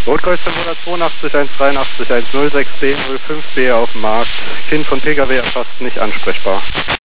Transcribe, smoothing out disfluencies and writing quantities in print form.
Rotkreuz 582 183 106B 05B auf dem Markt. Kind von Pkw erfasst, nicht ansprechbar.